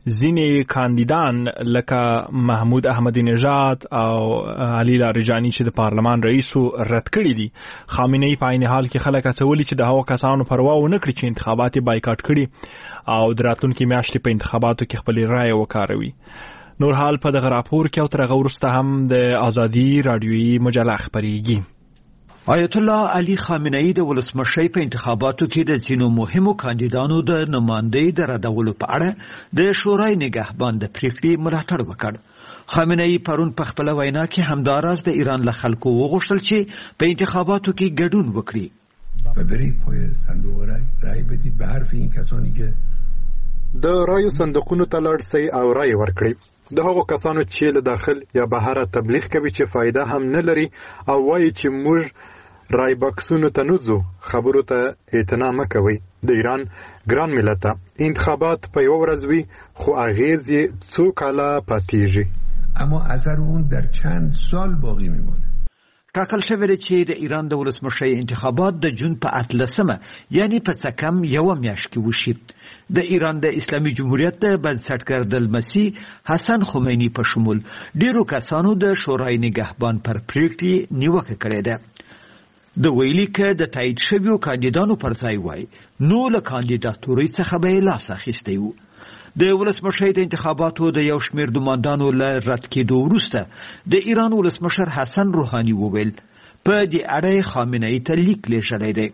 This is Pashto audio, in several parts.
ځینې کاندیدان لکه محمود احمدی نژاد او علي لاریجانی چې د پارلمان رئیس رد کړي دي. خامنه ای په عین حال کې خلک هڅولي چې د هغو کسانو پروا ونه کړي چې انتخابات بایکاټ کړي او د راتلونکي میاشتې په انتخاباتو کې خپل رائے وکاروي. نور حال په دغه راپور کې او تر هغه وروسته هم د آزادي رادیویي مجله خپریږي. آیت الله علی خامنه ای د ولسمشۍ په انتخاباتو کې د ځینو مهمو کاندیدانو د نمایندګۍ د ردولو په اړه د شورای نگهبان د پریکړې ملاتړ وکړ. خامنه ای پرون په خپل وینا کې همداراز د ایران له خلکو وغوښتل چې په انتخاباتو کې ګډون وکړي. و برید پای صندوق رای بدید به حرف این کسانی که د رایو صندوقونو ته لاړ شئ او رای ورکړئ. د هغو کسانو چې له داخل یا بهر تبلیغ کوي چې فایده هم نه لري او وایي چې موږ رای بکسونو ته نوځو، خبرو ته اعتنا مه کوئ. د ایران ګران ملته انتخابات په یوه ورځ وي خو اغیز یې څو کاله پاتیږي، اما اثر اون در چند سال باقی میمونه. ټاکل شوی دی چې د ایران د ولسمشۍ انتخابات د جون په 18 یعنی په څه کم یوه میاشت کې وشي. د ایران د اسلامي جمهوریت د بنسټګر د المسیح حسن خمینی په شمول ډیرو کسانو د شورای نگهبان پر پریکړې نیوکه کړې ده. د ویلي کې د تایید شویو کاندیدانو پر ځای وای نو له کاندیداتورۍ څخه به یې لاس اخیستی و. د ولسمشۍ د انتخاباتو د یو شمېر دوماندانو له رد کېدو وروسته د ایران ولسمشر حسن روحاني وویل په دې اړه خامنه ای ته لیک لیږلی دی.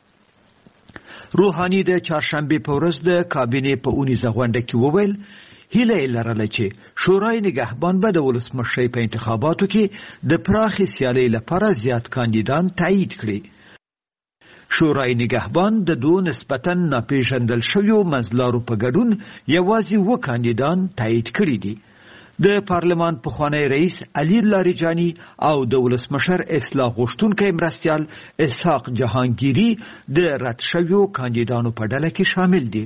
روحاني د چهارشنبې په ورځ د کابینې په اونیزه غونډه کې وویل هیله یې لرله چې شورای نگهبان به د ولسمشۍ په انتخاباتو کې د پراخې سیالۍ لپاره زیات کاندیدان تایید کړي. شورای نگهبان د دوه نسبتاً ناپېژندل شویو منځلارو په ګډون یوازې 2 کاندیدان تایید کړي دي. د پارلمان پخوانی رئیس علي لاریجانی او د ولسمشر اصلاح غوښتونکی مرستیال اسحاق جهانگیری د رد شویو کاندیدانو په ډله کې شامل دي.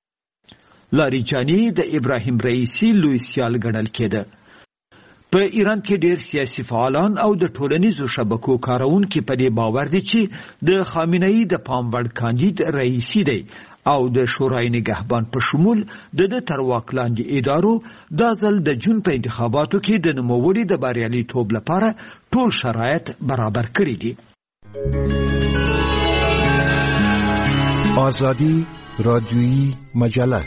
لاریجانی د ابراهیم رئیسی لوی سیال ګڼل کېده. په ایران کې ډیر سیاسي فعالان او د ټولنیزو شبکو کارونکي په دې باور دي چې د خامنه ای د پام وړ کاندید رئیسی دی او د شورای نگهبان په شمول د تر واک لاندې ادارو دا ځل د جون په انتخاباتو کې د نوموړي د بریالیتوب لپاره ټول شرایط برابر کړي دي. آزادی رادیویی مجله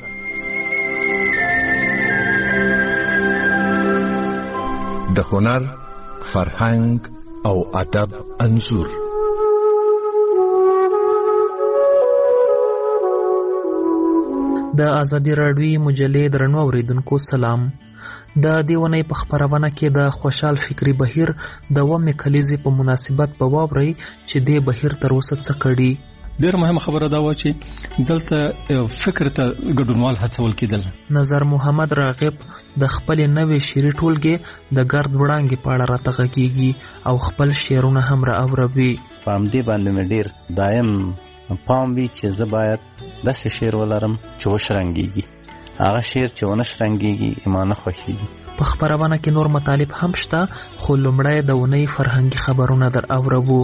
د هنر، فرهنګ او ادب انځور. د آزادی رادیویی مجلې درنو اوریدونکو سلام. د دیونی په خبرونه کې د خوشحال فکری بهیر د 2 کلیزې په مناسبت په واوري چې د بهیر تر اوسه څه کړي. ډېر مهمه خبره دا و چې دلته فکر ته ګډونوال هڅول کېدل. نظر محمد راغب د خپل نوې شعري ټولګې د ګرد وړانګې په اړه راته غږیږي او خپل شعرونه هم را اوروي. په همدې باندې مې ډېر دایم پام وي چې زه باید داسې شعر ولرم چې وشرنګېږي. هغه شعر چې ونه شرنګېږي ما نه خوښېږي. په خبرونه کې نور مطالب هم شته خو لومړی د اونۍ فرهنګي خبرونه در اورو.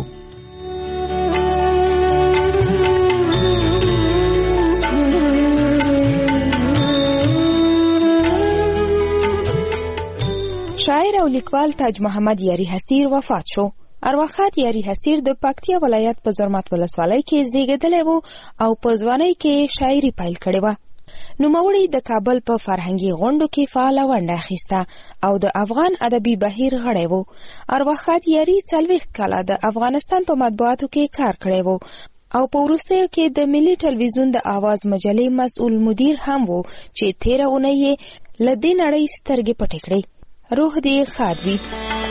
شاعر او لیکوال تاج محمد یاری حسیر وفات شو. ارواښاد یاری حسیر د پکتیا ولایت په زرمت ولسوالۍ کې زیږېدلی و او په ځوانۍ کې شاعري پیل کړې وه. نوموړي د کابل په فرهنګي غونډو کې فعاله ونډه اخیسته او د افغان ادبي بهیر غړی و. ارواښاد یاری 40 کاله د افغانستان په مطبوعاتو کې کار کړی و او په وروستیو کې د ملي ټلویزیون د آواز مجلې مسؤل مدیر هم و چې 13 اونۍ یې له دې نړۍ سترګې پټې کړې. روح دې ښاد وي.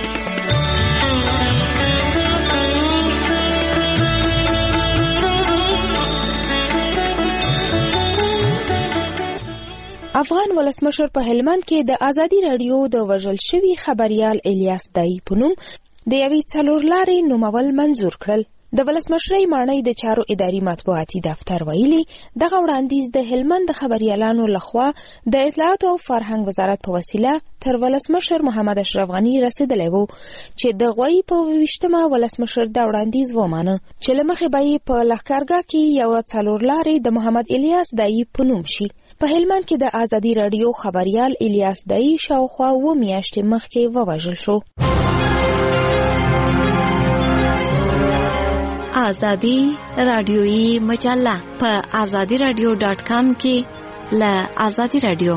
افغان ولسمشر په هلمند کې د آزادي رادیو د وژل شوي خبریال الیاس دایی په نوم د یوې 4 لارې نومول منظور کړل. د ولسمشرۍ ماڼۍ د چارو اداري مطبوعاتي دفتر ویلي دغه وړاندیز د هلمند د خبریالانو لخوا د اطلاعات او فرهنګ وزارت په وسیله تر ولسمشر محمد اشرف غنی رسیدلی و چې د غوی په 28مه ولسمشر دا وړاندیز ومانه چې له مخې به یې په لښکرګاه کې یوه 4 لارې د محمد الیاس دایی په نوم شي. په هلمند کې د ازادي رادیو خبريال الیاس دای شاوخوا 2 میاشتې مخکې ووژل شو. ازادي رادیویی مجله په azadiradio.com کې له ازادي رادیو.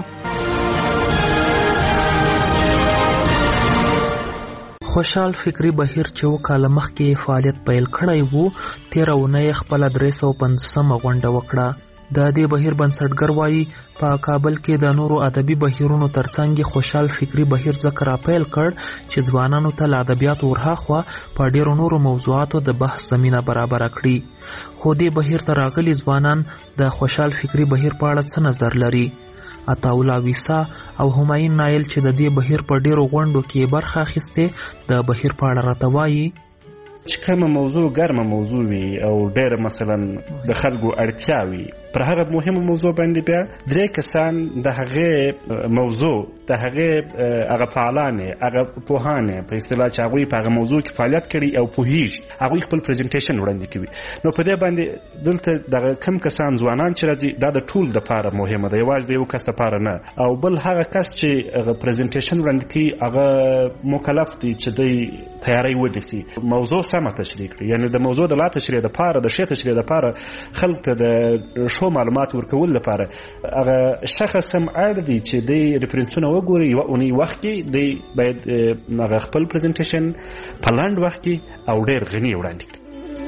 خوشحال فکری بهیر چې وکاله مخکې فعالیت پیل کړی وو 13 اونۍ خپل 350 غونډه وکړه. د دې بهیر بنسټګر وایي په کابل کې د نورو ادبي بهیرونو ترڅنګ خوشحال فکری بهیر ذکر اپیل کړ چې ځوانانو ته له ادبیاتو ورهاخوا په ډیرو نورو موضوعاتو د بحث زمینه برابر کړي. خو دې بهیر ته راغلي ځوانان د خوشحال فکری بهیر په اړه څه نظر لري؟ عطاولا ویسا او همایون نایل چې د دې بهیر په ډیرو غونډو کې برخه اخیسته د بهیر په اړه راته وایي چې کومه موضوع ګرمه موضوع وي او ډېر مثلا د خلکو اړتیا وي پر هغه مهمه موضوع باندې بیا 3 کسان د هغه موضوع د هغه فعالان هغه پوهانه په اصطلاح چې هغه په هغه موضوع کې فعالیت کړي او پوهیږي هغه خپل پریزنټیشن وړاندې کوي. نو په دې باندې دلته د کم کسان ځوانان چې راځي دا د ټول د لپاره مهمه ده یوازې د یو کس لپاره نه او بل هغه کس چې هغه پریزنټیشن وړاندې کوي هغه مکلف دی چې د تیاری ونیسي موضوع سم تشریح کړي یعنی د موضوع د لا تشریح لپاره د شی تشریح لپاره خلک ته د شو معلومات ورکول لپاره هغه شخص هم اړ دی چې د ریفرنسونه وګوري یو اونۍ وخت کې دی باید هغه خپل پریزنټیشن په لاند وخت کې او ډېر غني وړاندې کړي.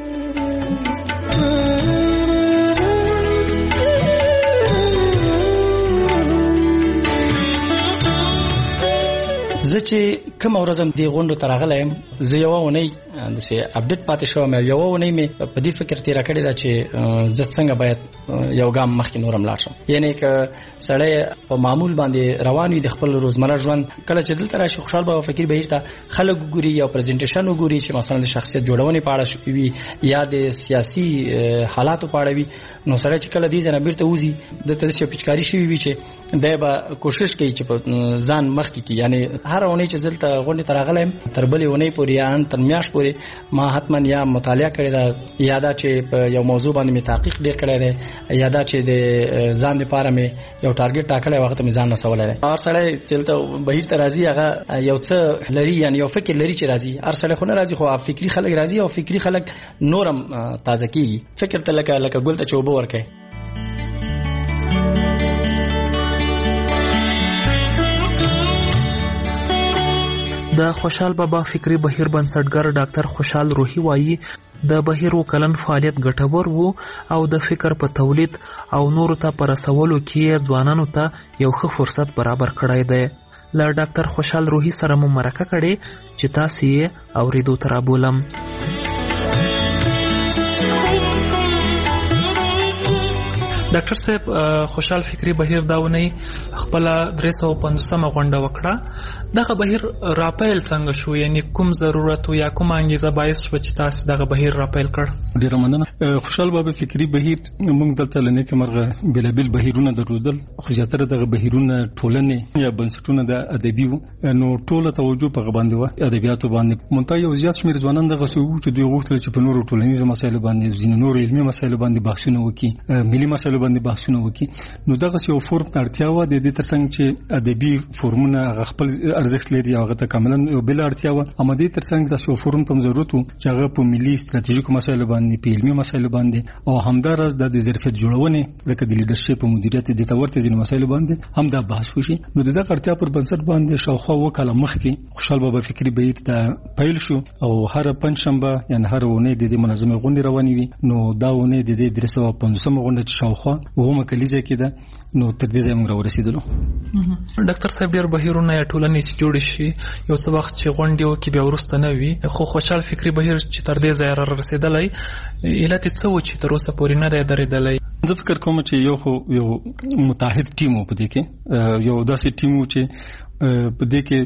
زه چې کوم ورځم دی غونډو ته راغلی یم زه یوه اونۍ داسې اپډیټ پاتې شوم یوه اونۍ مې په دې فکر تېره کړې ده چې زه څنګه باید یو ګام مخکې نور هم لاړ شم. یعنی که سړی په معمول باندې روان وي د خپل روزمره ژوند کله چې دلته راشي خوشحال بابا فکري بهیر ته خلک وګوري یا پریزنټیشن وګوري چې مثلا د شخصیت جوړونې په اړه وي یا د سیاسي حالاتو په اړه وي نو سړی چې کله دې ځای نه بیرته وځي دلته داسې پیچکاري شوي وي چې دی به کوشش کوي چې په ځان مخکې کړي. یعنی هر اونۍ چې دلته غونډې ته راغلی یم تر بلې اونۍ پورې یا تر میاشت پورې ما حتما یا مطالعه کړې ده یا دا چې په یو موضوع باندې مې تحقیق ډېر کړی دی یا دا چې د ځان لپاره مې یو ټارګټ ټاکلی وخت مې ځان رسولی دی. هر سړی چې دلته بهیر ته راځي هغه یو څه لري یعنی یو فکر لري چې راځي هر سړی خو نه راځي خو فکري خلک راځي او فکري خلک نورم تازه کېږي فکر ته لکه ګل ته چې اوبه ورکوي. د خوشحال بابا فکری بهیر بنسټګر ډاکټر خوشحال روحي وایي د بهیر وکلن فعالیت ګټور وو او د فکر په تولید او نورو ته پر رسولو کې ځوانانو ته یو ښه فرصت برابر کړی دی. له ډاکټر خوشحال روحي سره مو مرکه کړې چې تاسو یې اوریدو ته رابولم. ډاکټر صاحب خوشحال فکری بهیر دا ونی خپل 350 غونډه وکړه دغه بهیر راپیل څنګه شو یعنی کوم ضرورت یا کوم انګیزه باعث شو چې تاسو دغه بهیر راپیل کړ؟ ډیره مننه. خوشحال بابا فکری بهیر موږ دلته لنه کمرغه بلابل بهیرونه درلودل خو زیاتره دغه بهیرونه ټولنه یا بنسټونه د ادبي نو ټوله توجه په باندې و ادبیاتو باندې مونته یو زیات شمیر ځوانان دغه سو چې دوی غوښتل چې په نورو ټولنیزو مسایلو باندې ځینې نور علمي مسایلو باندې بحثونه وکړي ملي مسایلو باندې بحثونه وکړي نو دغه یو فورم ته اړتیا و د دې ترڅنګ چې ادبي فورمونه خپل ارزښت لري هغه ته کاملا بل اړتیا و اما دې ترڅنګ داسې یو فورم ته ضرورت و چې هغه په ملي ستراتیژیکو مسایلو باندې په علمي مسایلو باندې او همدارس د ظرفیت جوړونې لکه د لیدرشپ او مدیریت د تورته ځینې مسایلو باندې هم دا بحث وشي. نو دغه اړتیا پر بنسټ باندې شاوخوا وکاله مخکې خوشحال بابا فکری بهیر ته پیل شو او هر پنځشنبه یعنی هر ونه د دې منظمه غونډې روانې وي نو دا ونه د دې 350 غونډه شاوخوا ومه کلیزه کې ده نو تر دې ځای موږ ورسېدلو. ډاکټر صاحب ډیر بهیرونه یا ټولنې چې جوړ شي یو څه وخت چې غونډې وکړي بیا ورسته نه وي خو خوشحال فکری بهیر چې تر دې ځای رسېدلی علت څه و چې تر اوسه پورې نه دی درېدلی؟ زه فکر کوم چې یو متحد ټیم و په دې کې یو داسې ټیم و چې په دې کې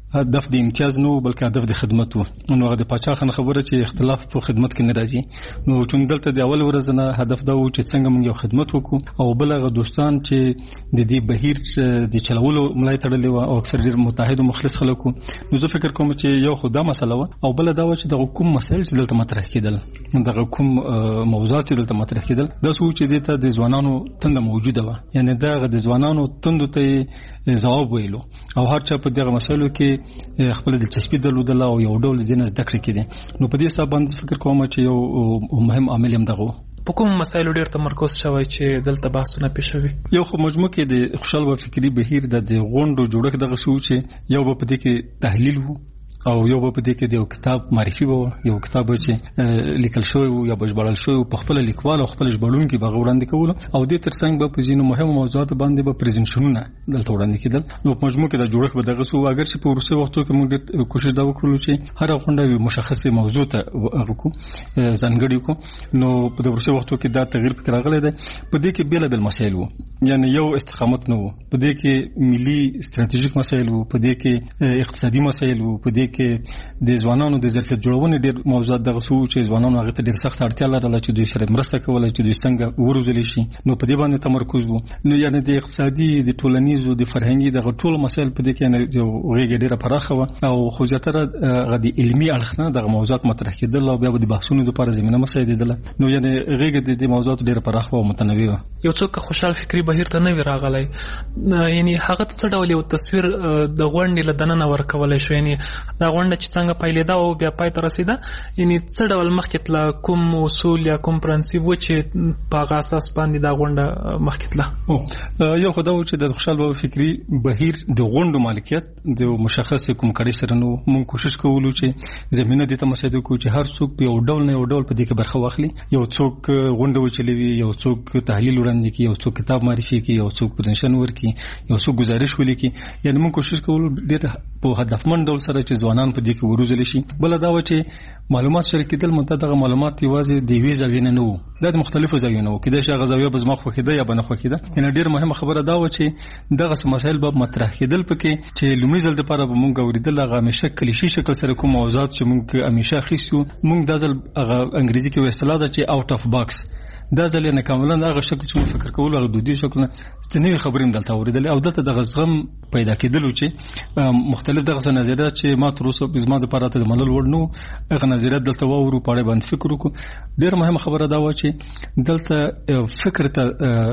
هدف د امتیاز نو بلکې هدف د خدمت وو. نو هغه د پاچا خان خبره چې اختلاف په خدمت کې ناراضي نو چون دلته د اول ورځ نه هدف دا و چې څنګه موږ یو خدمت وکړو او بل هغه دوستان چې د دې بهیر د چلولو ملای تړلې و او اکثر ډیر متحد او مخلص خلک نو زه فکر کوم چې یو خدای مسله و او بل دا و چې د کوم مسایل چې دلته مطرح کېدل د کوم موضوعات چې دلته مطرح کېدل دا څه چې دته د ځوانانو تند موجوده و یعنی دا د ځوانانو تند ته جواب ویلو او هر چا په دغه مسایلو کې خپل دلچسپي درلودله او یو ډول ځینې زده کړې کړي نو په دې حساب باندې فکر کوم چې یو مهم عامل هم دغه په کوم مسایلو ډیر تمرکز شوی چې دلته بحثونه پیښوي. یو خو مجموع کې د خوشحال و فکری بهیر د غونډو جوړښت دغه شو چې یو په دې کې تحلیل وو او یو په دې کې د کتاب معرفي وو یو کتاب چې لیکل شوی وو یا بشبړل شوی په خپل لیکوال او خپل ژباړونکي به وړاندې کول او د ترڅنګ به په ځینو مهمو موضوعات باندې به پریزنټیشنونه دلته وړاندې کېدل. نو په مجموع کې د جوړښت به دغه سو اگر چې په ورسې وختو کې موږ کوشش دا وکړو چې هر غونډه مشخصه موضوع ته وکړو ځانګړي کو نو په ورسې وختو کې دا تغییر فکر راغلی دی. په دې کې بیل مسایل وو یعنی یو استقامت نو په دې کې ملي ستراتیژیک مسایل وو په دې کې اقتصادي مسایل وو په دې کې د ځوانانو د ظرفیت جوړونې ډېر موضوعات دغه سو چې ځوانانو هغه ته ډېر سخت اړتیا لرله چې دوی سره مرسته کوله چې دوی څنګه وروزلی شي نو په دې باندې تمرکز وو. نو یعنی د اقتصادي د ټولنیزو د فرهنګي دغه ټول مسایل په دې کې نه غوږی ډېره پراخه و او خو زیاتره غدي علمي اړخ نه دغه موضوعات مطرح کېدل او بیا د بحثونو لپاره زمينه مساعدېدله. نو یعنی غوږی د موضوعات ډېره پراخه او متنوع و. یو څوک خوشحال فکری بهیر ته نه وی راغلی یعنی هغه څه ډول یو تصویر د غونډې لدننه ورکولای شو یعنی دا غونډه چې څنګه پیلېده او بیا پای ته رسیده یعنی څه ډول مخکې تله کوم اصول یا کوم پرنسپ و چې په هغه اساس باندې دا غونډه مخکې تله. یو خو دا و چې د خوشحال بابا فکري بهیر د غونډو مالکیت د مشخص کوم کړي سره نو موږ کوشش کوو چې زمينه د تمسید کو چې هر څوک په یو ډول نه یو ډول په دې کې برخه واخلي یو څوک غونډه وچلوي یو څوک تحلیل وړاندې کوي یو څوک کتاب معرفي کوي یو څوک پرزنټیشن ورکړي یو څوک گزارش ولیکي یعنی موږ کوشش کوو ډېر په هدفمند ډول سره چې ځوانان په دې کې وروزل شي. بل دا و چې معلومات شریکېدل متدغه معلومات یوازې د وی زاویې نه وو د مختلفو زاویو نه وو کله چې غزاویه بزما خوخیده یا بنه خوخیده یعنی ډېر مهمه خبره دا و چې دغه مسایل به مطرح کېدل پکې چې لومړی ځل لپاره به موږ اوریدل هغه همیشه کلیشي شکل سره کوم موضوعات چې موږ همیشه خېسو موږ د ځل هغه انګریزي کې اصطلاح ده چې اوټ اف باکس دا ځل نه کاملا هغه شکل چې فکر کول هغه دودي شکل نه ستنوي خبرې دلته اوریدل او دلته د غزغم پیدا کېدل چې مختلف دغه نظریات چې ما تر اوسه بزما د پاره د منل ورنو هغه نظریات دلته وورو پاره باندې فکر وکړو. ډېر مهمه خبره دا و چې دلته فکر ته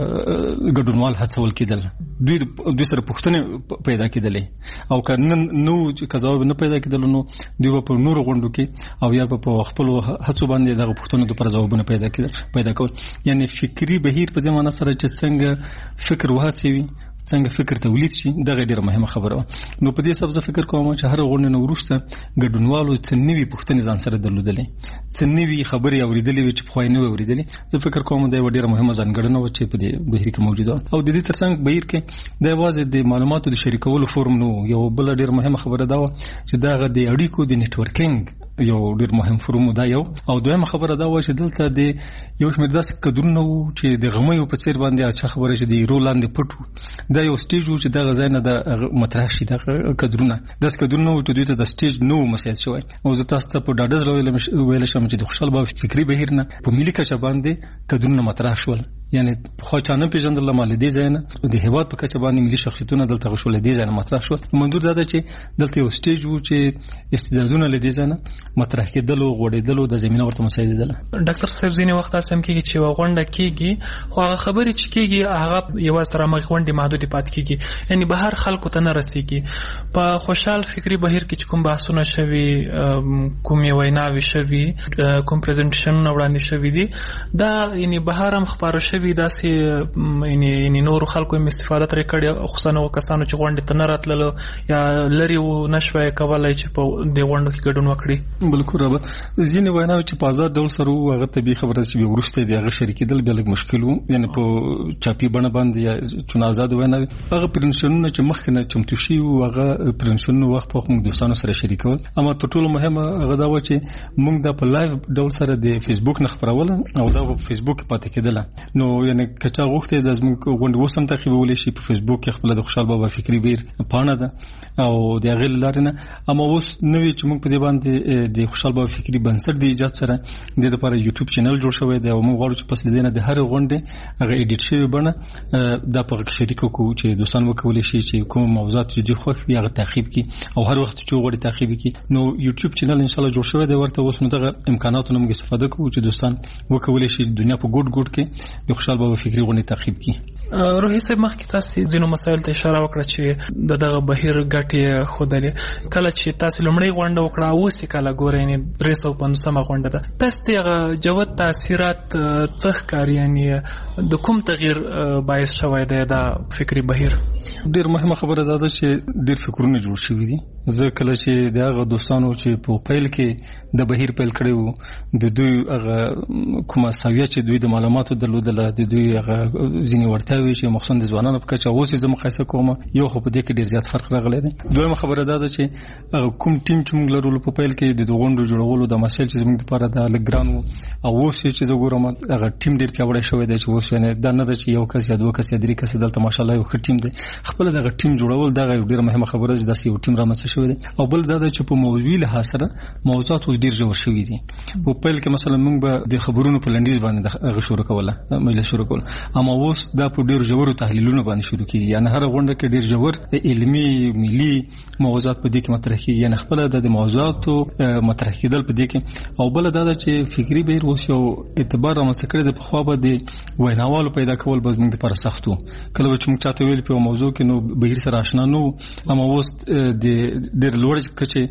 ګډونوال هڅول کېدل دوی سره پوښتنه پیدا کېدلې او کنه نو چې کزاوب نه پیدا کېدل نو دوی په نور غونډو کې او یا په خپل هڅو باندې دغه پوښتنو لپاره ځوابونه پیدا کول یعنی فکری بهیر په دې معنی سره چې څنګه فکر وهڅوي څنګه فکر تولید شي دا ډیره مهمه خبره نو په دې سبب فکر کوم چې هر غونډه نو ورسته ګډونوالو څنګه پوښتنې ځان سره درلودلې څنګه خبري اوریدلې چې په خوای نه اوریدلې زه فکر کوم دا ډیره مهمه ځانګړنه و چې په دې بهیر کې موجوده او د دې ترڅنګ بهیر کې د واځي د معلوماتو د شریکولو فورم نو یو بل ډیره مهمه خبره دا و چې دا د اړیکو د نتورکینګ یو ډیر مهم فورم دا یو او دویمه خبره دا و چې دلته د یو شمېر داسې کډرونه وو چې د غمیو په څیر باندې اچھا خبره چې د رولاند پټو دا یو سټیج و چې دا غزاینه د مطرح شي د کډرونه داس کډرونه و چې دوی ته د سټیج نو مساعد شوی او زه تاسو ته په ډاډه ویل شم چې د خوشحال بابا فکری بهیر نه په ملي کچه باندې کډرونه مطرح شول یعنی خو چانه پیژندل مال دي ځای نه د هیواد په کچه باندې ملي شخصیتونه دلته غشول دي ځای نه مطرح شول منظور دا ده چې دلته یو سټیج و چې استعدادونه لدی ځای نه مطرح کېدل او غوړېدل د زمينه ورته مساعدېدل. ډاکټر صاحب ځینې وخت اسم کېږي چې غونډه کېږي خو هغه خبرې چې کېږي هغه یو سره مخ غونډې محدود پات کېږي یعنی بهر خلکو ته نه رسیږي. په خوشحال فکری بهیر کې کوم بحثونه شوي کوم ویناوي شوي کوم پریزنټیشن وړاندې شوي دي دا یعنی بهر هم خبرو شوي داسې یعنی نور خلکو هم استفاده ترې کړي خصوصا کسانو چې غونډې ته نه راتللو یا لري و نشوي کولای چې په دې غونډو کې ګډون وکړي. بالکل رابه ځینې ویناوي چې په آزاد ډول سره هغه طبي خبره چې به ورسته دی هغه شریکېدل بیا لږ مشکل وو یعنی په چاپی بڼه باندې یا چون آزاد ویناوي هغه پرنشنونه چې مخکنه چمتو شي او هغه پرنشنونه وخت په موږ دوستانو سره شریکول اما ټولو مهمه هغه دا و چې موږ د په لایو ډول سره د فیسبوک نه خبرول او دا په فیسبوک پاتې کېدل نو نو یعنی کچا غوښته د زموږ غونډه وسم تعقیبول شي په فیسبوک کې خپل د خوشحال بابا فکری بهیر پاڼه ده او د غل لارنه اما اوس نوې چې موږ په دې باندې د خوشحال بابا فکری بنسټ د ایجاد سره د لپاره یوټیوب چینل جوړ شوی دی او موږ غواړو چې پس لیدنه د هر غونډه هغه ایډیټ شوی بڼه د په شریک کو چې دوستان وکول شي چې کوم موضوعات چې خوښ وي هغه تعقیب کی او هر وخت چې غوړي تعقیب کی نو یوټیوب چینل ان شاء الله جوړ شوی دی ورته اوس موږ امکاناتو موږ استفاده کوو چې دوستان وکول شي دنیا په ګډ کې د خوشحال بابا فکری غونډه تعقیب کی. روحي صاحب مخکې تاسو ځینو مسایل ته اشاره وکړه چې دغه بهیر ګټي خودلې کله چې تاسو لمړی غونډه وکړه اوس کله ګورئ نه 350 غونډه ده تاسو ته جوت تاثیرات څخه کاری یعنی د کوم تغییر باعث شوی دی دا فکری بهیر؟ ډیر مهمه خبره ده چې ډیر فکرونه جوړ شوي دي. زه کله چې دغه دوستانو چې په پیل کې د بهیر پیل کړو د دوی هغه کومه ساویه چې دوی د معلوماتو درلودله د دوی هغه ځینې ورتاوي چې مخصوص د ځوانانو په کچه اوس زه مقایسه کوم یو خو په دې کې ډیر زیات فرق راغلی دی. دویمه خبره ده چې کوم ټیم چې موږ لرو په پیل کې د غونډو جوړولو د مسایل چې موږ لپاره د لګران او اوس چې زه ګورم هغه ټیم ډیر پیاوړی شوی دی چې اوس نه دا نه ده چې یو کس یا دوه کس یا درې کس دلته ماشاءالله یو ښه ټیم دی. خپل دغه ټیم جوړول دغه ډیر مهمه خبره ده چې داسې یو ټیم رامنځته شوی دی. او بل دا چې په موضوعي لحاظ سره موضوعات اوس ډیر ژور شوي دي. په پیل کې مثلا موږ به د خبرونو په لنډیز باندې هغه شروع کوله مجلس شروع کول اما اوس دا په ډیر ژور تحلیلونو باندې شروع کیږي. یعنی هر غونډه کې ډیر ژور علمي ملي موضوعات په دې کې مطرح کیږي. یعنی خپل د موضوعاتو مطرح کېدل په دې کې او بل دا چې فکری بهیر اوس یو اعتبار رامنځته کړی د خو به د ویناوالو پیدا کول به موږ لپاره سخت وو. کله چې موږ چاته ویل په موضوع کې نو بهیر سره آشنا نو اما اوس د ډیر لوړ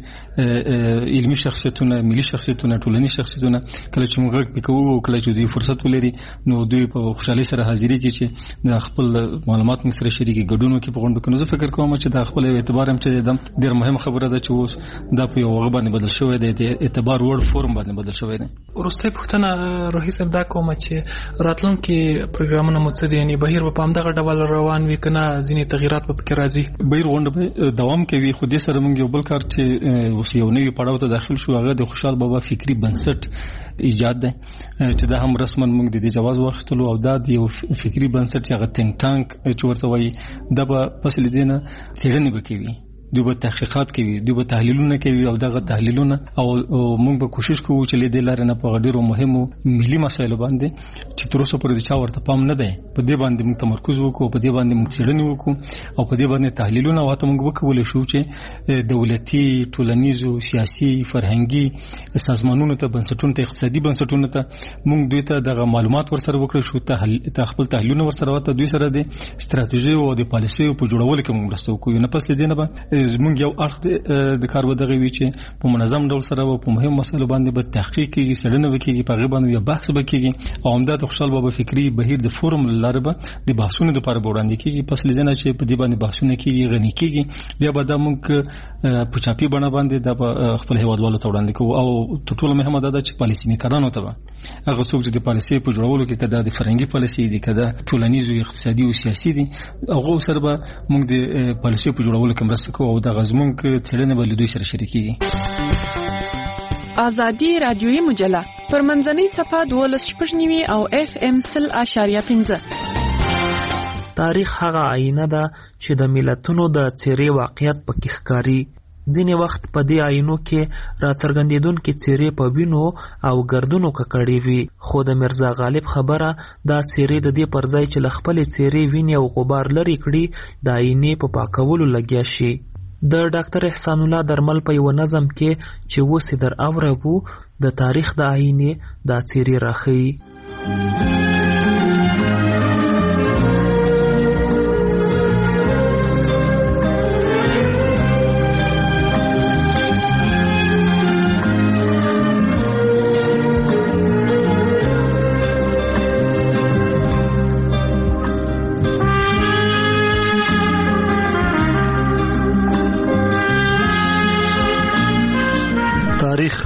کچې علمي شخصیتونه ملي شخصیتونه ټولنیز شخصیتونه کله چې موږ پکوو کله چې دوی فرصت ولري نو دوی په خوشحالي سره حاضرې کې چې د خپل معلومات موږ سره شریکي ګډونو کې په غونډه کې نو زه فکر کوم چې د خپل اعتبار هم چې د ډیر مهمه خبره ده چې اوس دا په یو وغه باندې بدل شوی دی د اعتبار وړ فورم باندې بدل شوی دی. ورسته پښتنه روحي صاحب دا کوم چې راتلونکي پروګرامونه مو څه دي یعنی بهیر په همدغه ډول روان وي کنه ځینې تغیرات په کې راځي؟ بهیر غونډه دوام کوي خو دې سره موږ یو بل کار چې اوس یو نوی پړاو ته داخل شو هغه د خوشحال بابا فکری بنسټ ایجاد دی چې دا هم رسما موږ د دې جواز واخیستلو او دا د یو فکری بنسټ هغه تینک ټانک چې ورته وایي دا به پس لیدنه څېړنې وکوي دوی به تحقیقات کوي دوی به تحلیلونه کوي او دغه تحلیلونه او موږ به کوشش کوو چې لیدل لري نه په ډیرو مهمو ملي مسایلو باندې چې تر اوسه پورې چا ورته پام نه دی په دې باندې موږ تمرکز وکړو په دې باندې موږ څېړنې وکړو او په دې باندې تحلیلونه واته موږ وکولای شو چې دولتي ټولنیزو سیاسي فرهنګي سازمانونو ته بنسټونو ته اقتصادي بنسټونو ته موږ دوی ته دغه معلومات ورسره وکړو شو خپل تحلیلونه ورسره واته دوی سره د ستراتیژي او د پالیسي په جوړولو کې موږ رسو کوو نه پس لیدنه به زموږ یو اړخ د کار ودغه وی چې په منظم ډول سره او په مهم مسایلو باندې به تحقیق کیږي څېړنه وکړي په غیبه باندې یو بحث وکړي او همدا د خوشحال بابا فکری بهیر د فورم لاره به د بحثونو لپاره وړاندې کیږي. پس لیدنه چې په دې باندې بحثونه کیږي غني کیږي بیا به دا موږ په چاپی بڼه باندې د خپل هیوادوالو ته وړاندې کوو او تر ټولو مهمه دا چې پالیسي میکرانو ته هغه څوک چې د پالیسي په جوړولو کې کده د فرهنګي پالیسي دي کده ټولنیز او اقتصادي او سیاسي دي هغه سره به موږ د پالیسي په جوړولو کې مرسته کوو او د غزمون کې څېړنه به له دوی سره شریکېږي. آزادي رادیویي مجله پر منځنۍ صفحه 12.9 او FM 0.5. تاریخ هغه آینه ده چې د ملتونو د څېرې واقعیت پکې ښکاري. ځینې وخت په دې آینو کې راڅرګندېدونکې څېرې په وینو او ګردونو ککړې وي خو د مرزا غالب خبره دا څېرې د دې پر ځای چې له خپلې څېرې وینې او غبار لرې کړي د آینې په پاکولو لګیا شي. د ډاکټر احسان الله درمل په یو نظم کې چې اوس یې در اوربو د تاریخ د آینې دا څېرې راښیي. تاریخ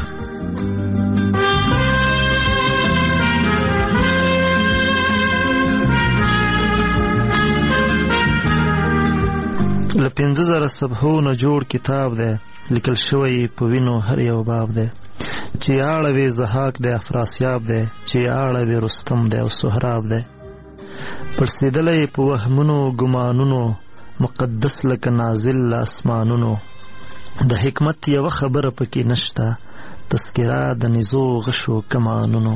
له 15,000 صفحو نه جوړ کتاب دی لیکل شوی په وینو هر یو باب دی چې اړوي زهاک دی افراسیاب دی چې اړوي رستم دی او سهراب دی پړسېدلی په وهمونو ګمانونو مقدس لکه نازل له اسمانونو د حکمت یوه خبره پکې نشته تذکره د نزو غشو کمانونو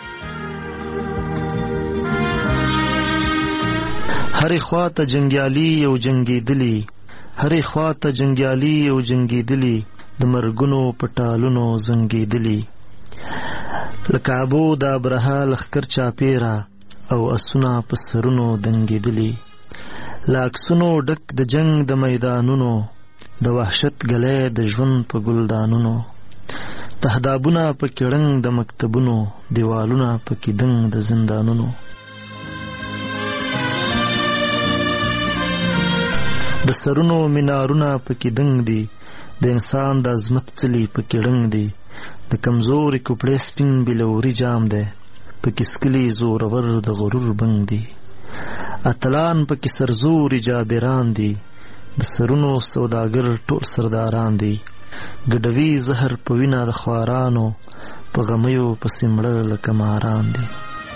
هرې خواته جنګیالي یو جنګېدلي هرې خواته جنګیالي یو جنګېدلي د مرګونو په ټالونو زنګېدلي لکه ابو د ابرهه لښکر چاپېره او اسونه په سرونو دنګېدلي له عکسونو ډک د جنګ د میدانونو د وحشت ګلی د ژوند په ګلدانونو تهدابونه پکې ړنګ د مکتبونو دیوالونه پکې دنګ د زندانونو د سرونو مینارونه پکې دنګ دي د انسان د عظمت څلي پکې ړنګ دي د کمزوري کوپړې سپین بلوري جام دی پکې سکلي زورور د غرور بنګ دي اتلان پکې سرزوري جابران دي د سرونو سوداګر ټول سرداران دي ګډوي زهر په وینه د خوارانو په غمیو پسې مړه لکه ماران دي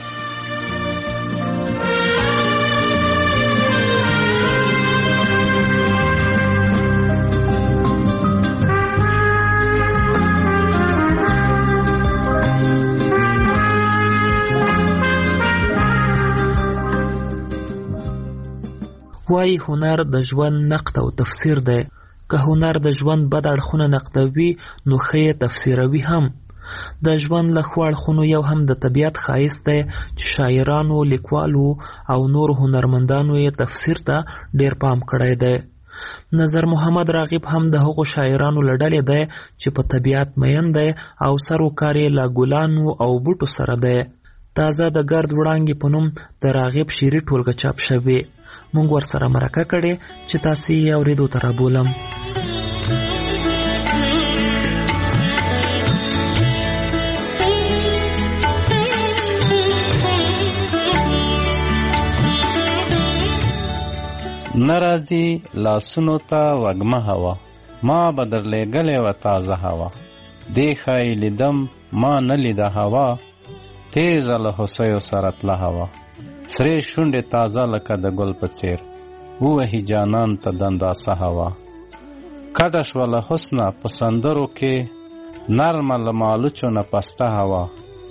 وای هنر د ژوند نقد او تفسیر دی که هنر د ژوند بد اړخونه نقدوي نو ښه تفسیروي هم د ژوند له ښو اړخونو یو هم د طبیعت ښایست دی چې شاعرانو لیکوالو او نور هنرمندانو یې تفسیر ته ډیر پام کړی دی نظر محمد راغب هم د هغو شاعرانو له ډلې دی چې په طبیعت مین دی او سروکار یې له ګلانو او بوټو سره دی تازه د ګرد وړانګې په نوم د راغب شعري ټولګه چاپ شوې مونږ ورسره مرکه کړې چې تاسې یې اورېدو ته رابولم نرازی لاسونو ته وږمه هوا ما به درلېږلې وه تازه هوا دې ښایي لیدم ما نه لیده هوا تیزه له هوسیو سره تله هوا سرې شونډې تازه لکه د ګل په څېر ووهي جانان ته د انداسه هوا کډه شوه له حسنه په سندرو کې نرمه له مالوچو نه پسته هوا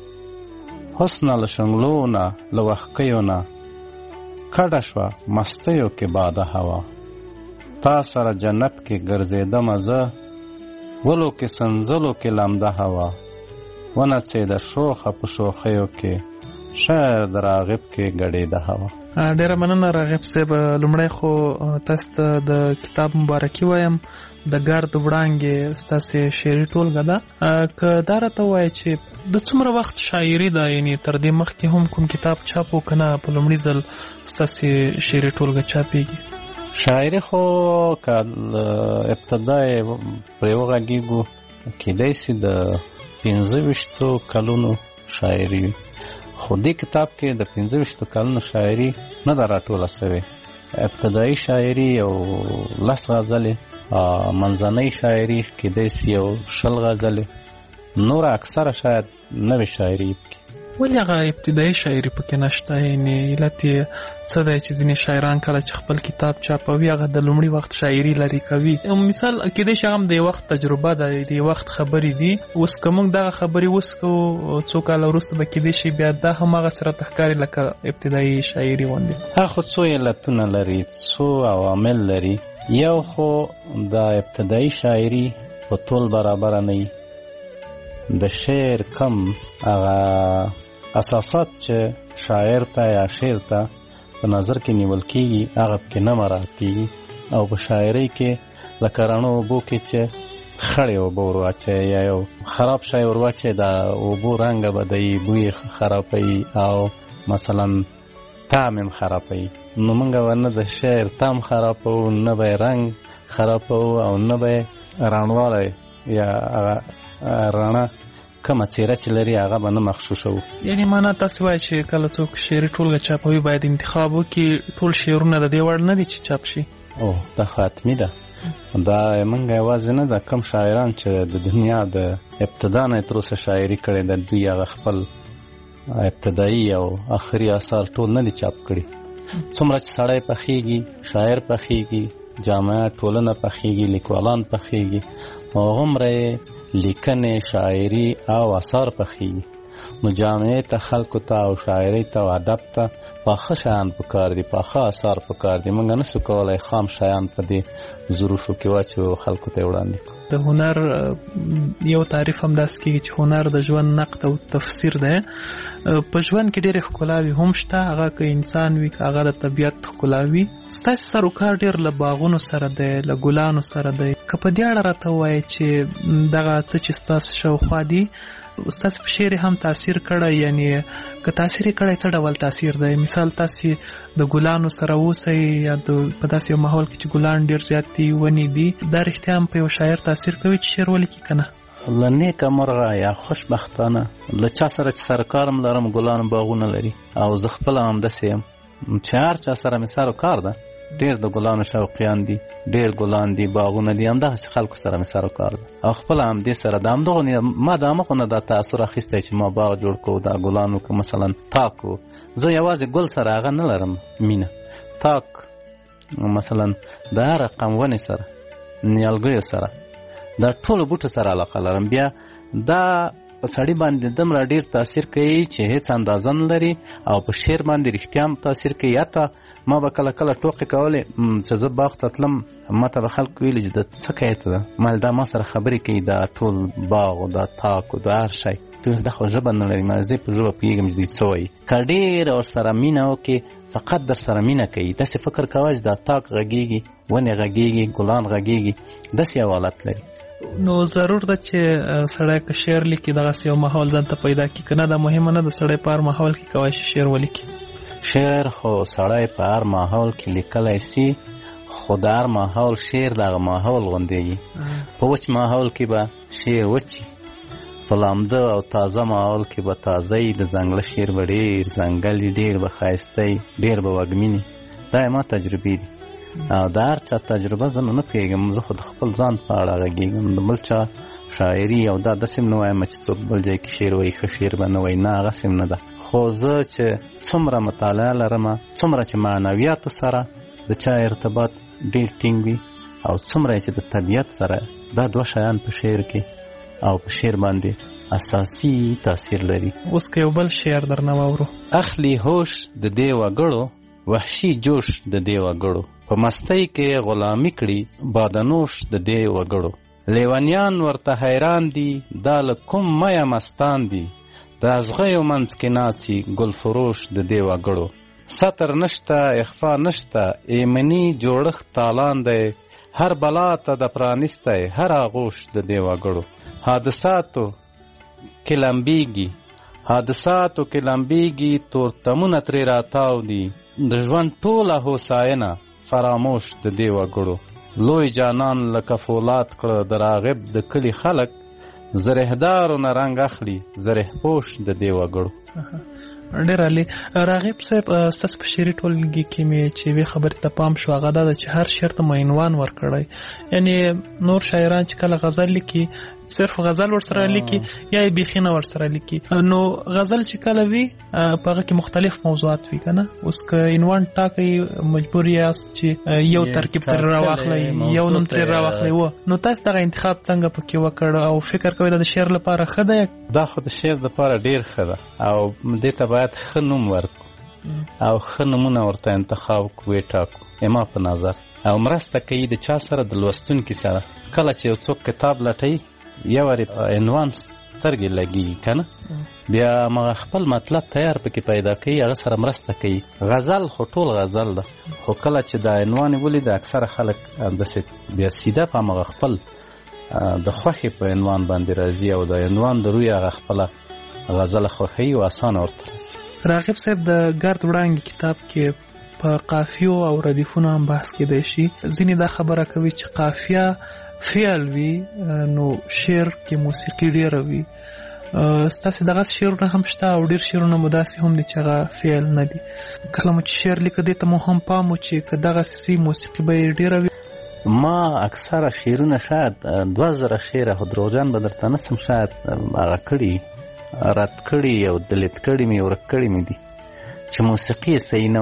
حسنه له شنګلو نه له وښکیو نه کډه شوه مستیو کې باده هوا تا سره جنت کې ګرځېدمه زه ولو کې سنځلو کې لمده هوا ونڅېده شوخه په شوخیو کې شاعر د راغب کې ګډېده هوا ډیره مننه راغب صاحب لومړی خو تاسو ته د کتاب مبارکي وایم د ګرد وړانګې ستاسې شعري ټولګه ده که دا راته ووایې چې د څومره وخت شاعري ده یعنې تر دې مخکې هم کوم کتاب چاپ و که نه په لومړي ځل ستاسې شعري ټولګه چاپېږي شاعري خو که ابتدا یې پرې وغږېږو کیدای سي د 15 کلونو شاعري خو دې کتاب کې د 15 کلونو شاعري نه ده راټوله سوې ابتدایي شاعري یو 10 غزلې منځنۍ شاعري کیدای سي یو 20 غزلې نور اکثره شاید نوې شاعري ولې هغه ابتدایي شاعري پکې نشته یعنې علت یې څه دی چې ځینې شاعران کله چې خپل کتاب چاپوي هغه د لومړي وخت شاعري لرې کوي مثال کیدای شي هغه د وخت تجربه ده د وخت خبرې دي اوس که موږ دغه خبرې اوس کوو څو کاله وروسته به کیدای شي بیا دا هم هغسې راته ښکاري لکه ابتدایي شاعري غوندې هغه خو څو علتونه لري څو عوامل لري یو خو د ابتدایي شاعري په ټول برابره نه وي د شعر کم هغه اساسات چې شاعر ته یا شعر ته په نظر کې نیول کېږي هغه پکې نه مراعات کېږي او په شاعرۍ کې لکه رڼو اوبو کې چې خړې اوبه ور واچوي یا یو خراب شی ور واچوي د اوبو رنګه بدوي بوی خرابوي او مثلا طعم هم خرابوي نو موږ ورنه د شعر طعم خرابوو نه به رنګ خرابوو او نه به رڼوالی یا رڼا کومه څیره چې لري هغه به نه مخشوشه وو یعنې معنا تاسې وایي چې کله څوک شعري ټولګه چاپوي باید انتخاب وکړي ټول شعرونه د دې وړ نه دي چې چاپ شي او دا خو حتمي ده دا موږ یوازې نه ده کم شاعران چې د دنیا د ابتدا نه تر اوسه شاعري کړې ده دوی هغه خپل ابتدایي او آخري اثار ټول نه دي چاپ کړي څومره چې سړی پخېږي، شاعر پخېږي، جامعه ټولنه پخېږي، لیکوالان پخېږي، هغومره لیکنې، شاعري او اثار پخېږي. نو جامعه ته، خلکو ته او شاعري ته او ادب ته پاخه شیان پکار دي، پاخه اثار پکار دي. موږ نسو کولای خام شیان په دې ظروفو کې واچو خلکو ته وړاندې کړو. د هنر یو تعریف هم داس کېږي چې هنر د ژوند نقد او تفسیر دی. په ژوند کې ډېرې ښکلاوي هم شته، هغه که انسان وي که هغه د طبیعت ښکلاوي. ستاسې سروکار ډېر له باغونو سره دی، له ګلانو سره دی. که په دې اړه راته ووایې چې دغه څه چې ستاسو شاوخوا دي ستاسو په شعر هم تاثیر کړی، یعنی که تاثیر یې کړی څه ډول تاثیر دی؟ مثال تاسې د ګلانو سره اوسئ یا په داسې یو ماحول کې چې ګلان ډېر زیات دي، ونې دي، دا رښتیا هم په یو شاعر تاثیر کوي چې شعر ولیکي که نه؟ له نیکه مرغه یا خوشبختانه له چا سره چې سرکار هم لرم، ګلانو باغونه لري او زه خپله همداسې یم چې هر چا سره مې سروکار ده. ډېر د ګلانو شوقیان دي، ډېر ګلان دي، باغونه دي، همدغسې خلکو سره مې سروکار ده او خپله همدې سره د همدغو ما د همغو نه دا تاثر اخیستی چې ما باغ جوړ کړو، دا ګلانو که مثلا تاک و. زه یوازې ګل سره هغه نه لرم مینه، تاک مثلا د هر رقم ونې سره، نیالګیو سره، دا ټولو بوټو سره علاقه لرم. بیا دا په سړي باندې دومره ډېر تاثیر کوي چې هیڅ اندازه نه لري او په شعر باندې رښتیا هم تاثیر کوي. حتی ما به کله کله ټوکې کولې چې زه باغ ته تلم، ما ته به خلک ویلي چې د څه کوې ته ده، ما دا ما سره خبرې کوي، دا ټول باغ او دا تاک او دا هر شی. دا خو ژبه نه لري، ما زه په ژبه پوهېږم چې دوی څه وایي. که ډېر ورسره مینه وکړې، فقط در سره مینه کوي، داسې فکر کوه چې دا تاک غږېږي، ونې غږېږي، ګلان غږېږي، داسې یو حالت لري. نو ضرور ده چې سړی که شعر لیکي دغسې یو ماحول ځان ته پیدا کړي، که نه دا مهمه نه ده سړی په هر ماحول کې کولی شي شعر ولیکي؟ شعر خو سړی په هر ماحول کې لیکلی سي، خو د هر ماحول شعر دغه ماحول غوندېږي. په وچ ماحول کې به شعر وچي، په لامده او تازه ماحول کې به تازه د ځنګله شعر به ډېر ځنګل وي، ډېر به ښایسته وي، ډېر به وږمین. دا یې ما تجربې دي او د هر چا تجربه زه نه پوهېږم. زه خو د خپل ځان په اړه غږېږم، د بل چا شاعري او دا داسې نه وایم چې څوک بل ځای کې شعر وایي ښه شعر به نه وایي، نه هغسې نه ده. خو زه چې څومره مطالعه لرم، څومره چې معنویاتو سره د چا ارتباط ډېر ټینګ وي او څومره چې د طبیعت سره، دا دوه شیان په شعر کې او په شعر باندې اساسي تاثیر لري. اوس که یو بل شعر درنه واورو: اخلي هوش د دې وګړو، وحشي جوش د دې وګړو، په مستۍ کې غلامي کړي بادنوش د دې وګړو. لیونیان ورته حیران دي، دا له کوم مایه مستان دي، د ازغیو منځ کې ناڅي ګل فروش د دې وګړو. ستر نشته، اخفا نشته، ایمني جوړښت تالان دی، هر بلا ته د پرانیستی هر آغوش د دې وګړو. حادثاتو کې لمبیږي تورتمونه ترې راتاو دي، د ژوند ټوله هوساینه فراموش د دې وګړو. لوی جانان لکه فولاد کړه د راغب د کلی خلک، زرهدارو نه رنګ اخلي زره پوش د دې وګړو. ډېر عالي. راغب صاحب، ستاسو په شعري ټولګي کې مې چې یوې خبرې ته پام شو، هغه دا ده چې هر شعر ته مو عنوان ورکړی. یعنې نور شاعران چې کله غزل لیکي صرف غزل ورسره لیکي یا یې بیخي نه ورسره لیکي. نو غزل چې کله وي په هغه کې مختلف موضوعات وي که نه؟ اوس که عنوان ټاکئ مجبور یاست چې یو ترکیب ترې راواخلئ، یو نوم ترې راواخلئ. نو تاسو دغه انتخاب څنګه پکې وکړ او فکر کوئ دا د شعر لپاره ښه دی؟ دا خو د شعر لپاره ډېر ښه ده او دې ته باید ښه نوم ورکړو او ښه نومونه ورته انتخاب کړو، وټاکو. ما په نظر او مرسته کوي د چا سره؟ د لوستونکي سره. کله چې یو څوک کتاب لټوي، یو وارې عنوان سترګې لګېږي که نه، بیا مغه خپل مطلب تیار پکې پیدا کوي، هغه سره مرسته کوي. غزل خو ټول غزل ده، خو کله چې دا عنوان یې ولید اکثره خلک همداسې بیا سیده په همغه خپل د خوښې په عنوان باندې راځي او د عنوان د روی هغه خپله غزله خوښوي او اسانه ورته راځي. راغب صاحب، د ګرد وړانګې کتاب کې په قافیو او ردیفونو هم بحث کېدی شي. ځینې دا خبره کوي چې قافیه فعل وي نو شعر کې موسیقي ډېره وي. ستاسې دغسې شعرونه هم شته او ډېر شعرونه مو داسې هم دي چې هغه فعل نه دي. کله مو چې شعر لیکه دې ته مو هم پام و چې که دغسې موسیقي به یې ډېره وي؟ ما اکثره شعرونه شاید 2000 شعر خو دروغجن به درته نسم شاید هغه کړي، رد کړي او دلیت کړي مې، ورک کړي مې دي چې موسیقي یې صحیح نه وه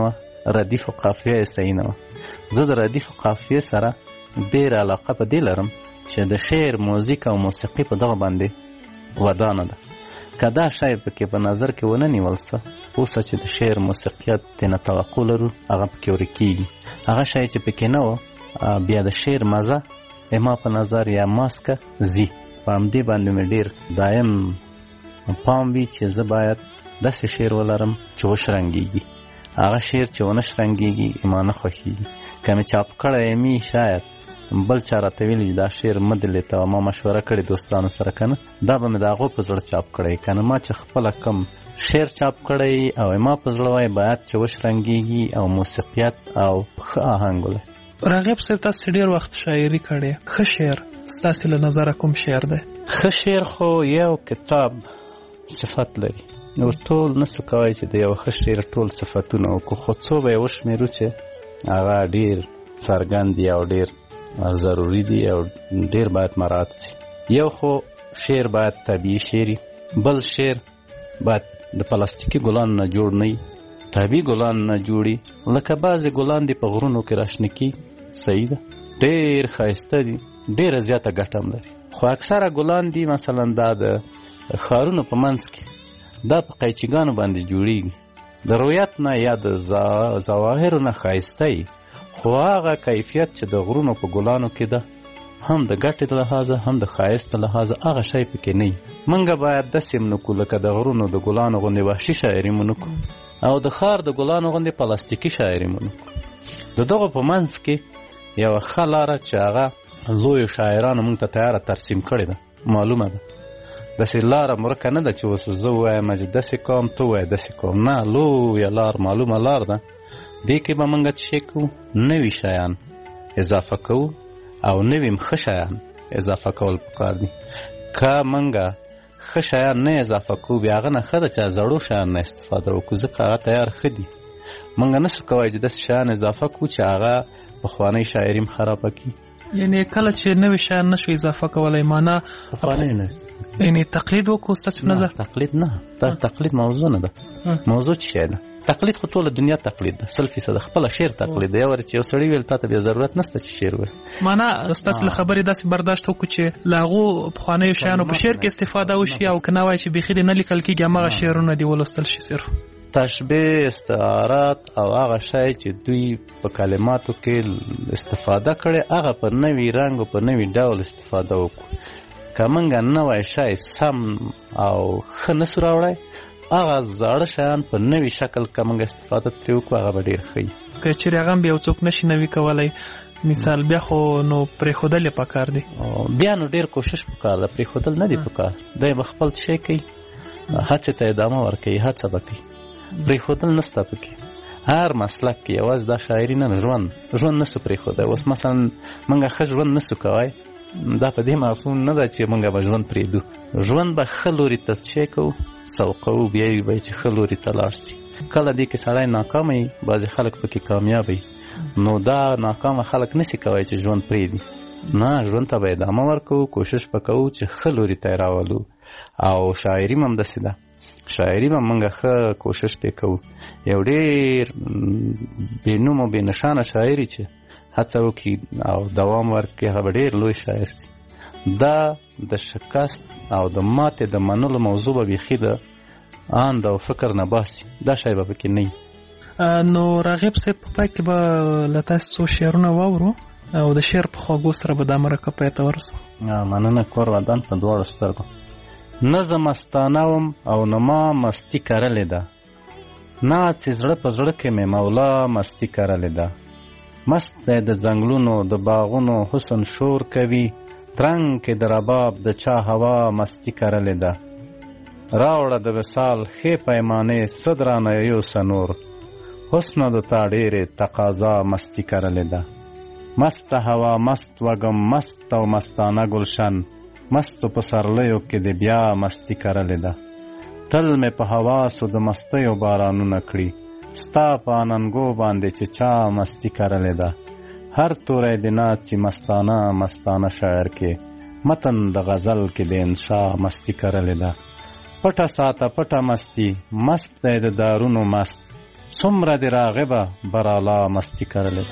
ردیف او قافیه صحیح نه وه. زه د ردیف او قافیه سره ډېره علاقه په دې لرم چې د شعر، موزیک او موسیقي په دغه باندې ودانه ده. که دا شی پکې په نظر کې ونه نیول څه، اوسه چې د شعر موسیقیت تېنه توقع لرو هغه پکې ورکېږي. هغه شی چې پکې نه وه بیا د شعر مزه ما په نظر یا ماسکه ځي. په همدې باندې مې ډېر دایم پام وي چې زه باید داسې شعر ولرم چې وشرنګېږي. هغه شعر چې ونه شرنګېږي ما نه خوښېږي. که مې چاپ کړی مې شاید بل چا راته ویلي چې دا شعر مه دې لیته، ما مشوره کړې دوستانو سره، که نه دا به مې د هغو په زړه چاپ کړی. که نه ما چې خپله کم شعر چاپ کړی او ما په زړه وای باید چې وشرنګېږي او موسیقیت او ښه آهنګ ولري. راغب صاحب تاسو ډېر وخت شاعري کړې، ښه شعر ستاسې له نظره کوم شعر دی؟ ښه شعر خو یو کتاب صفت لري، نو ټول نسو کوای چې د یو ښه شعر ټول صفتونه وکړو، خو څو به یې وشمېرو چې هغه ډېر څرګند دي او ډېر ضروری دي او ډېر باید مراعات شي. یو خو شعر باید طبیعي شعري، بل شعر باید د پلاستیکي ګلانو نه جوړ نه وي، طبیعي ګلانو نه جوړي. لکه بعضې ګلان دي په غرونو کې راشنه کېږي، صحیح ده، ډېر ښایسته دي، ډېره زیاته ګټه هم لري. خو اکثره ګلان دي مثلا دا د ښارونو په منځ کې دا په قیچیګانو باندې جوړیږي، د رویت نه یا د ظواهرو نه ښایسته وي، خو هغه کیفیت چې د غرونو په ګلانو کې ده هم د ګټې لحاظه هم د ښایست لحاظه هغه شی پکې نه وي. موږ باید داسې هم نه کړو لکه د غرونو د ګلانو غوندې وحشي شاعري مو نه کړو او د ښار د ګلانو غوندې پلاستیکي شاعري مو نه کړو. د دغو په منځ کې یوه ښه لاره چې هغه لویو شاعرانو موږ ته تیاره ترسیم کړې ده، معلومه ده. داسې لاره مرکه نه ده چې اوس زه ووایم چې داسې کوم ته ووایه داسې کوم، نه، لویه لار معلومه لار ده. دې کې به موږ څه کوو، نوي شیان اضافه کوو او نوي ښه شیان اضافه کول پکار دي. که موږ ښه شیان نه اضافه کوو بیا هغه نه ښه ده چې زړو شیان نه استفاده وکړو، ځکه هغه تیار ښه دي. موږ نسو کولی چې داسې شیان اضافه کړو چې هغه پخوانۍ شاعري هم خرابه کړي. یعنی کله چې نوي شیان نشو اضافه کولی معنا پخوانۍ نه، یعنی تقلید وکړو. ستاسې په نظر تقلید نه، دا تقلید موضوع نه ده. موضوع څه شی ده؟ تقلید خو ټوله دنیا تقلید ده، 100% خپله شعر تقلید ده. یو چې یو سړي ویل تا ته بیا ضرورت نشته چې شعر وایي. معنا ستاسې له خبرې داسې برداشت وکړو چې له هغو پخوانیو شیانو په شعر کې استفاده وشي او که نه وایي چې بیخي دې نه لیکل کېږي هماغه شعرونه دې ولوستل شي. صرف تشبیه، استعارات او هغه شی چې دوی په کلماتو کې استفاده کړي هغه په نوي رنګ او په نوي ډول استفاده وکړو. که موږ نوی شی سم او ښه نسو راوړی، هغه زاړه شیان په نوي شکل که موږ استفاده ترې وکړو هغه به ډېر ښه وي. که چېرې هغه هم بیا یو څوک نشي نوي کولی مثال، بیا خو نو پرېښودل یې پکار دی. بیا نو ډېر کوشش پکار ده، پرېښودل نه دی پکار. دی به خپل شی کوي، هڅې ته ادامه ورکوي، هڅه به کوي، پرېښودل نسته پکې. هر مسلک کې یوازې دا شاعري نه، ژوند نسو پرېښودی. اوس مثلا موږ ښه ژوند نسو کوی، دا په دې مفهوم نه ده چې موږ به ژوند پرېږدو. ژوند به ښه لوري ته څه کوو، سوقوو، بیا یې به چې ښه لوري ته لاړ شي. کله دې کې سړی ناکامه وي، بعضې خلک پکې کامیاب وي، نو دا ناکامه خلک نسي کوی چې ژوند پرېږدي. نه، ژوند ته به ادامه ورکوو، کوشش به کوو چې ښه لوري ته یې راولو. او شاعري هم همداسې ده، شاعري به موږ ښه کوشش پې کوو. یو ډېر بې نوم او بې نښانه شاعري چې هڅه وکړي او دوام ورکړي هغه به ډېر لوی شاعر شي. دا د شکست او د ماتې د منلو موضوع به بیخي د اند او فکر نه باسي، دا شی به پکې نه وي. نو راغب صاحب په پای کې به له تاسو څو شعرونه واورو او د شعر په خوږو سره به دا مرکه پای ته ورسوو. مننه کور ودان په دواړو سترګو. نه زه مستانه وم او نه ما مستي کرلې ده، ناڅې زړه په زړه کې مې مولا مستي کرلې ده. مست دی د ځنګلونو د باغونو حسن شور کوي، ترنګ کې د رباب د چا هوا مستی کرلې ده. راوړه د وصال ښې پیمانې څه درانه یوسه نور، حسنه د تا ډېرې تقاضا مستی کرلې ده. مست هوا، مست وږم، مست او مستانه ګلشن، مستو په سرلیو کې د بیا مستی کرلې ده. تل مې په حواسو د مستیو بارانونه کړي، ستا په اننګو باندې چې چا مستی کرلې ده. هر توری د ناڅي مستانه مستانه شاعر کې، متن د غزل کې د انشا مستی کرلې ده. پټه ساته پټه مستی، مست دی د دارونو مست، څومره د راغبه برالا مستی کرلې.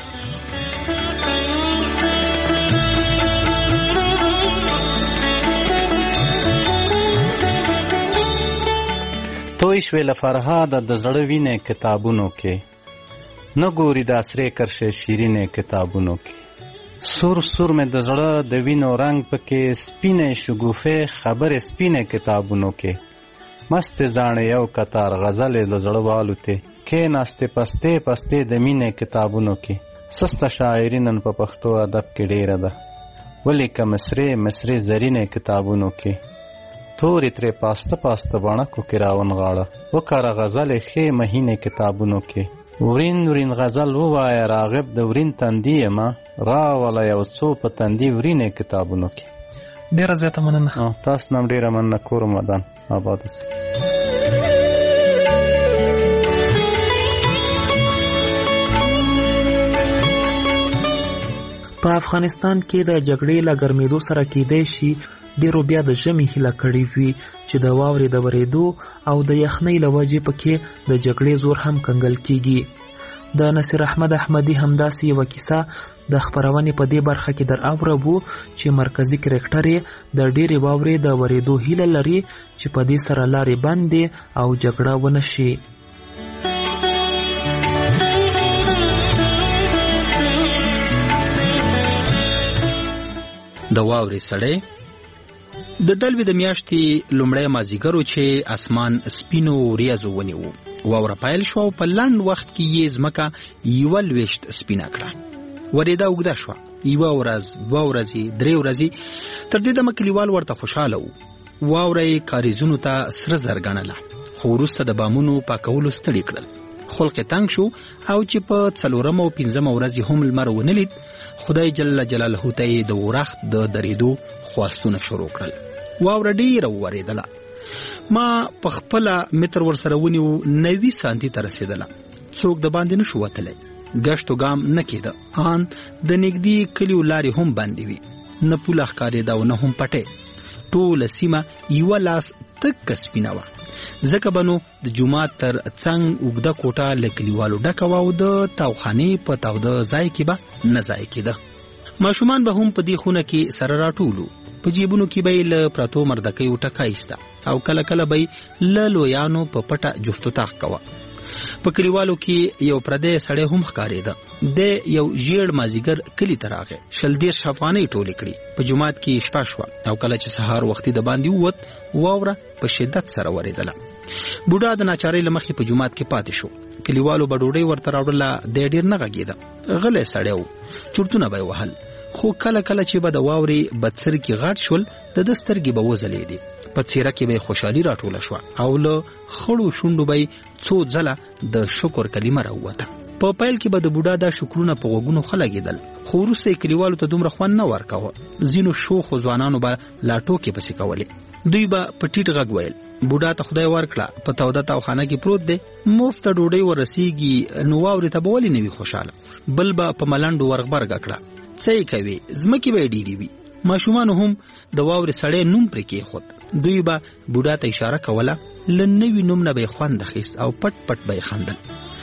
توی شوې له فرهاده د زړه وینې کتابونو کې، نه ګوري د عصرې کرښې شیرینې کتابونو کې. سور سور مې د زړه د وینو رنگ پکې، سپینې شګوفې خبرې سپینې کتابونو کې. مست زاڼې یو کتار غزلې د زړه والوتې، کېناستې پستې پستې د مینې کتابونو کې. سسته شاعري نن په پښتو ادب کې ډېره ده، ولیکه مصرې مصرې زرینې کتابونو کې. تورې ترې پاسته پاسته بڼکو کې راونغاړه، وکړه غزلې ښې مهینې کتابونو کې. ورین ورین غزل ووایه راغب د ورین تندي یمه، راوله یو څو په تندي ورینې کتابونو کې. ډېره زیاته مننه. تاسو نم ډېره مننه. کور مدان آباد اوسئ. په افغانستان کې د جګړې له ګرمېدو سره کېدای شي ډېرو بیا د ژمي هیله کړې وي چې د واورې د ورېدو او د یخنۍ له وجې پکې د جګړې زور هم کنګل کېږي. د نصیر احمد احمدي همداسې یوه کیسه د خپرونې په دې برخه کې در اوربو چې مرکزي کرکټر یې د ډېرې واورې د ورېدو هیله لري چې په دې سره لارې بندې او جګړه ونه شي. د واورې سړی د دلوي د میاشتې لومړی مازیګر چې اسمان سپینو وریځو ونیو، واوره پیل شو او په لنډ وخت کې یې ځمکه 21 سپینه کړه. ورېدا اوږده شوه، 1 ورځ 2 ورځې 3 ورځې، تر دې دمه کلیوال ورته خوشحاله وو. واوره یې کاریزونو ته سره زر ګڼله، خو وروسته د بامونو پاکولو ستړي کړل. خلق تنگ شو او چې په 4 او 5 ورځې هم لمر ونه لید، خدای جل جلاله ته د ورخت د درېدو خواستونه شروع کړل. واوره ډېره ورېدله، ما په خپله متر ورسره ونیو 90 سانتي ته رسېدله. څوک د باندې نشو وتلی، ګشت و ګام نه کېده. ان د نږدې کلیو لارې هم بندې وي، نه پوله ښکارېده او نه هم پټې. ټوله سیمه 1 لاس تکه سپینه وه، ځکه به نو د جومات تر څنګ اوږده کوټه له کلیوالو ډکه وه او د تاوخانې په تاوده ځای کې به نه ځای کېده. ماشومان به هم په دې خونه کې سره راټولو، په جیبونو کې به یې له پرتو مردکیو ټکه ایسته او کله کله به یې له لویانو په پټه جفت و طاق کوه. په کلیوالو کې یو پردی سړی هم ښکارېده. د یو ژیړ مازیګر کلي ته راغی، 120 افغانۍ ټولې کړي. په جومات کې شپه شوه او کله چې سهار وختي د باندې ووت، واوره په شدت سره ورېدله. بوډا د ناچارۍ له مخې په جومات کې پاتې شو. کلیوالو به ډوډۍ ورته راوړله، دی ډېر نه غږېده، غلی سړی و، چورتونه به یې وهل. خو کله کله چې به د واورې بدسرکي غټ شول، د ده سترګې به وځلېدې. په څېره کې به یې خوشحالي راټوله شوه او له خړو شونډو به یې څو ځله د شکر کلمه راووته. په پیل کې به د بوډا دا شکرونه په غوږونو ښه لګېدل، خو وروسته یې کلیوالو ته دومره خوند نه ورکاوه. ځینو شوخو ځوانانو به لا ټوکې پسې کولې. دوی به په ټیټ غږ ویل، بوډا ته خدای ورکړه، په توده تاوخانه کې پروت دی، مفته ډوډۍ ورسیږي، نو واورې ته به ولې نه وي خوشحاله. بل به په ملنډو ورغبرګه کړه، څه یې کوې، ځمکې به یې ډېرې وي. ماشومانو هم د واورې سړی نوم پرې کېښود. دوی به بوډا ته اشاره کوله، له نوي نوم نه به یې خوند اخیست او پټ پټ به یې خندل.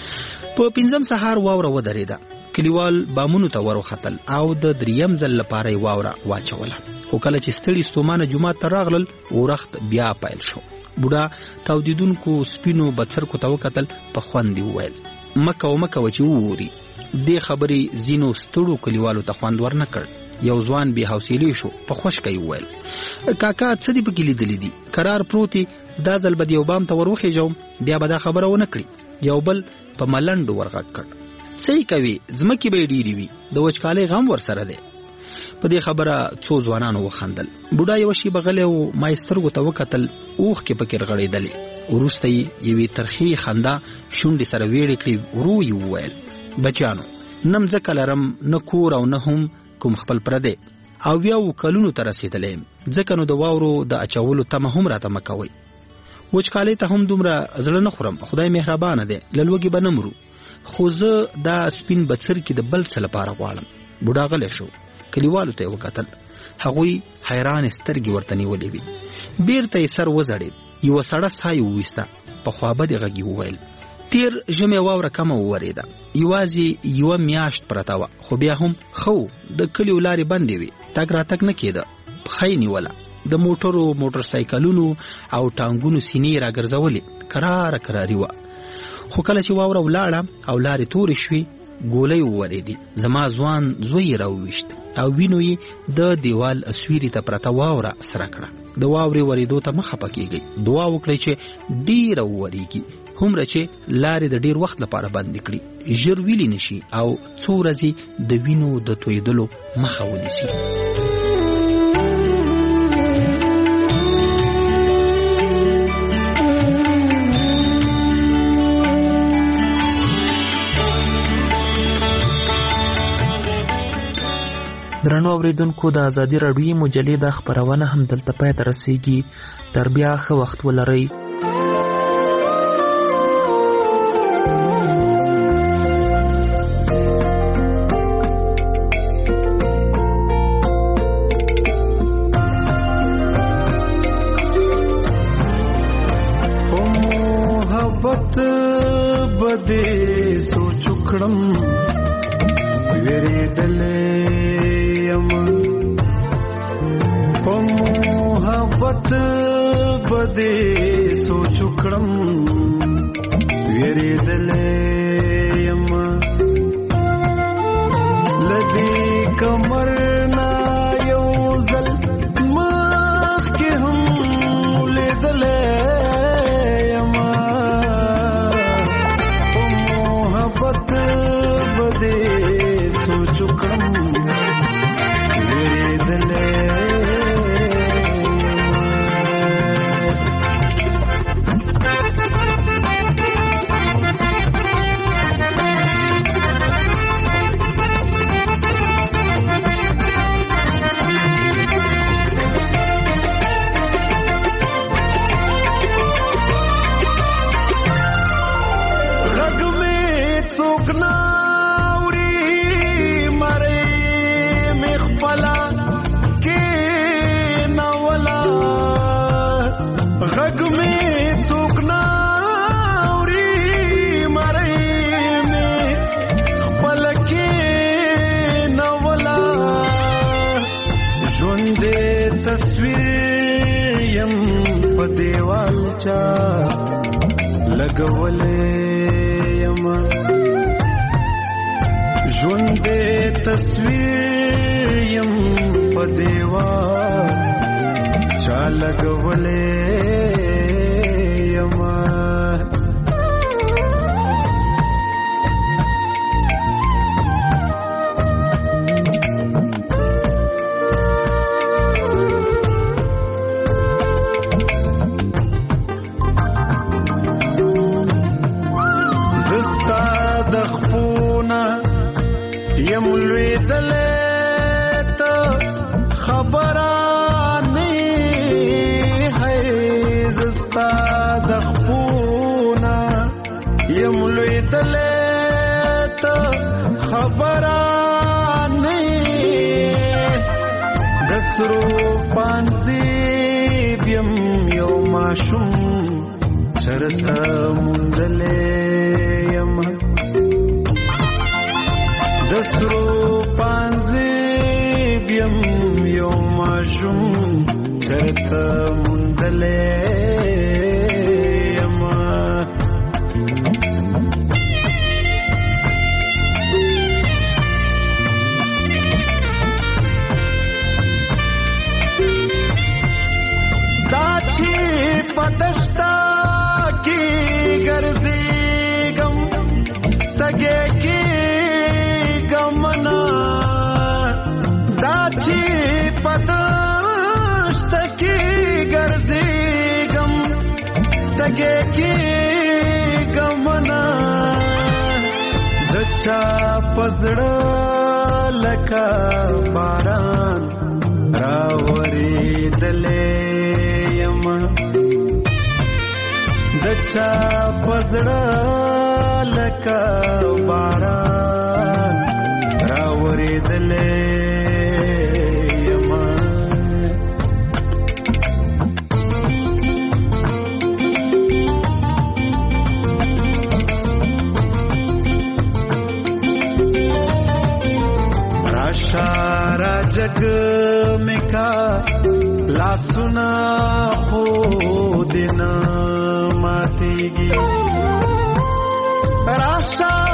په 5 سهار واوره ودرېده. کلیوال بامونو ته وروختل او د 3م ځل لپاره یې واوره واچوله. خو کله چې ستړي ستومانه جومات ته راغلل، ورخت بیا پیل شو. بوډا تاودیدونکو سپینو بڅرکو ته وکتل، په خوند یې وویل، مه کوه چې ووري. دې خبرې ځینو ستړو کلیوالو ته خوند ورنه کړ. یو ځوان بې حوصلې شو، په خوشکه یې وویل، کاکا څه دې پکې لیدلي دي؟ کرار پروتې، دا ځل به د یو بام ته وروخېژوم، بیا به دا خبره ونه کړي. یو بل په ملنډو ورغږ کړ، څه یې کوې، ځمکې به یې ډېرې وي، د وچکالۍ غم ورسره دی. په دې خبره څو ځوانانو وخندل. بوډا یوه شېبه غلی و، ما یې سترګو ته وکتل، اوښکې پکې رغړېدلې. وروسته یې یوې ترخې خندا شونډې سره ویړې کړې، ورو یې وویل، بچیانو، نه مځکه لرم، نه کور او نه هم کوم خپل پردی، او 20 کلونو ته رسېدلی یم، ځکه نو د واورو د اچولو تمه هم راته مه کوئ. وچکالۍ ته هم دومره زړه نه خورم، خدای مهربانه دی، له لوږې به نه مرو، خو زه دا سپین بڅرکي د بل څه لپاره غواړم. بوډا غلی شو، کلیوالو ته یې وکتل، هغوی حیران سترګې ورته نیولې وې. بیرته یې سر وځړېد، یوه سړه ساه یې وویسته، په خوابدې غږ یې وویل، تیر ژمي واوره کمه وورېده، یوازې یوه میاشت پرته وه، خو بیا هم ښه د کلیو لارې بندې وې، تګ راتګ نه کېده، پښه یې نیوله، د موټرو، موټرسایکلونو او ټانګونو سینې راګرځولې، کراري وه. خو کله چې واوره ولاړه او لارې تورې شوې، ګولۍ وورېدې، زما ځوان زوی یې راوویشت او وینو یې د دیوال سویري ته پرته واوره سره کړه. د واورې ورېدو ته مه خفه کېږئ، دعا وکړئ چې ډېره وورېږي، هومره چې لارې د ډېر وخت لپاره بندې کړي، ژر ویلې نشي او څو ورځې د وینو د تویدلو مخه ونیسي. درنو اوریدونکو، د ازادي راډیویي مجلې د خپرونه هم دلته پای ته رسیږي. تر بیا ښه وخت ولرئ. محبت بده سوچ کړم ویریدلې په محبت بده سوچ کړم ویریدلې لدی کمر نا یو زل مخ کې هم لیدلې مرگ میکا لاسونه خو دین ماتیږي راشه